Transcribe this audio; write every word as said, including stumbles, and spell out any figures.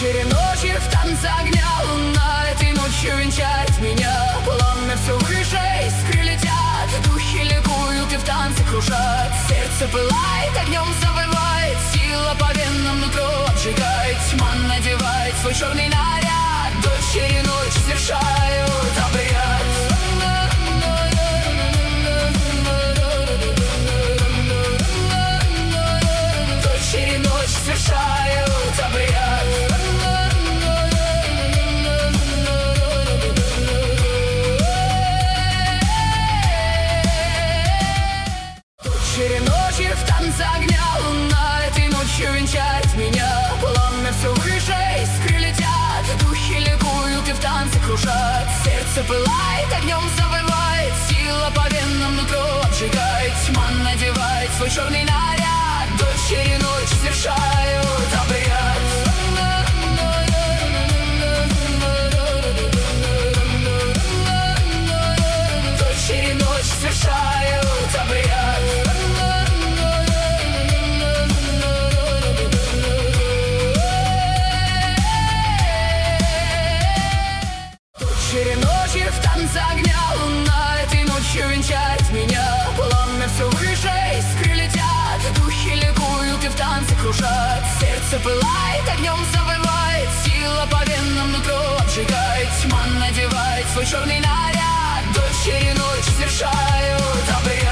Дочери ночи в танце огня, луна этой ночью венчает меня. Пламя все выше, искры летят, духи ликуют и в танце кружат. Сердце пылает, огнем завывает, сила по венам нутро обжигает. Тьма надевает свой черный наряд, дочери ночи совершают обряд. Дочери ночи совершают обряд. Дочери ночи в танце огня, луна этой ночью венчает меня. Пламя все выше, искры летят, духи ликуют и в танце кружат. Сердце пылает, огнем завывает, сила по венам нутро обжигает. Тьма надевает свой черный наряд, дочери ночи совершают обряд. Дочери ночи совершают обряд. Дочери ночи в танце огня, луна этой ночью венчает меня. Пламя все выше, искры летят, духи ликуют и в танце кружат. Сердце пылает, огнем завывает, сила по венам нутро обжигает. Тьма надевает свой черный наряд, дочери ночи совершают обряд.